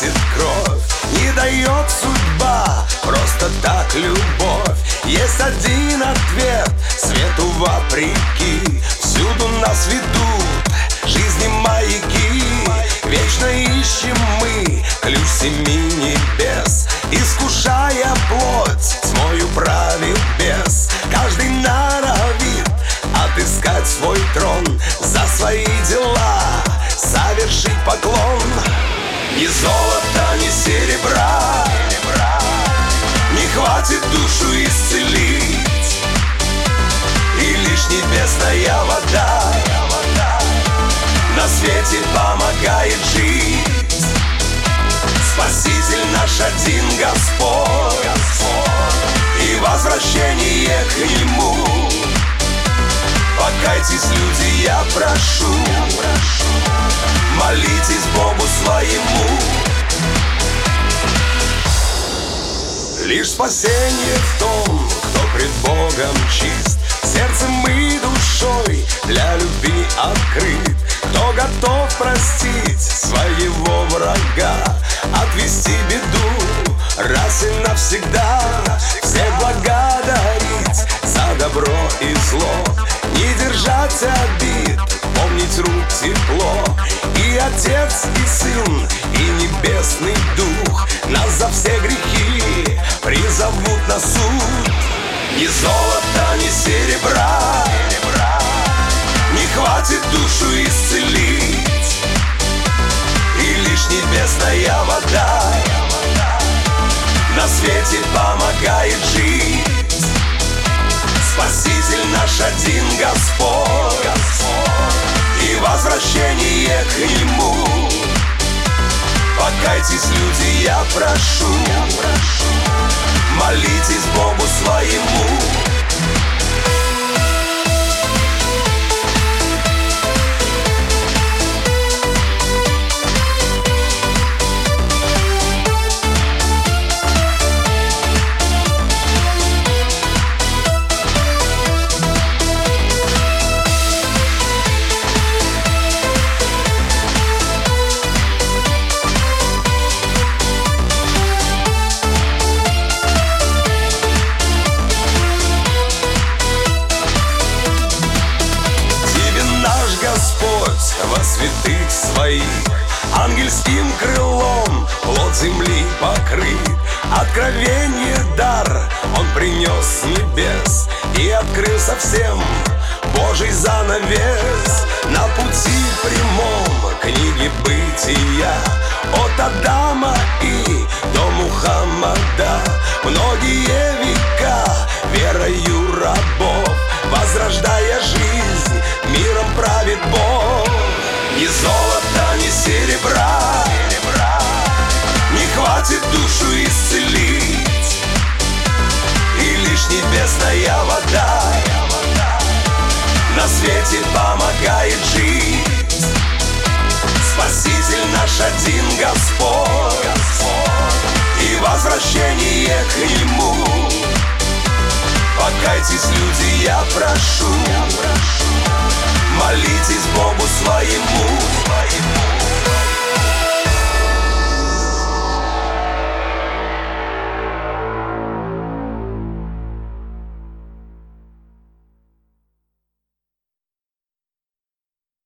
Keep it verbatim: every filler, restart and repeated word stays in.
красит кровь, не дает судьба просто так любовь. Есть один ответ, свету вопреки, всюду нас ведут жизни маяки. Вечно ищем мы ключ семи небес, искушая плоть, тьмою правит бес. Каждый норовит отыскать свой трон, за свои дела совершить поклон. Ни золота, ни серебра не хватит душу исцелить, и лишь небесная вода на свете помогает жить. Спаситель наш один Господь, и возвращение к Нему. Покайтесь, люди, я прошу, молитесь Богу своему. Лишь спасение в том, кто пред Богом чист, сердцем и душой для любви открыт, кто готов простить своего врага, отвести беду раз и навсегда, всех благодарить за добро и зло, не держать обид, помнить рук тепло. И Отец, и Сын, и Небесный Дух нас за все грехи призовут на суд. Ни золота, ни серебра не хватит душу исцелить, и лишь небесная вода на свете помогает жить. Спаситель наш один Господь, и возвращение к Нему. Покайтесь, люди, я прошу, молитесь Богу своему. Во святых своих ангельским крылом плод земли покрыт. Откровение дар Он принес с небес и открыл совсем Божий занавес. На пути прямом книги бытия от Адама и до Мухаммада многие века верою рабов, возрождая жизнь, миром правит Бог. Ни золота, ни серебра не хватит душу исцелить, и лишь небесная вода на свете помогает жить. Спаситель наш один Господь, и возвращение к Нему. Покайтесь, люди, я прошу, молитесь Богу своему.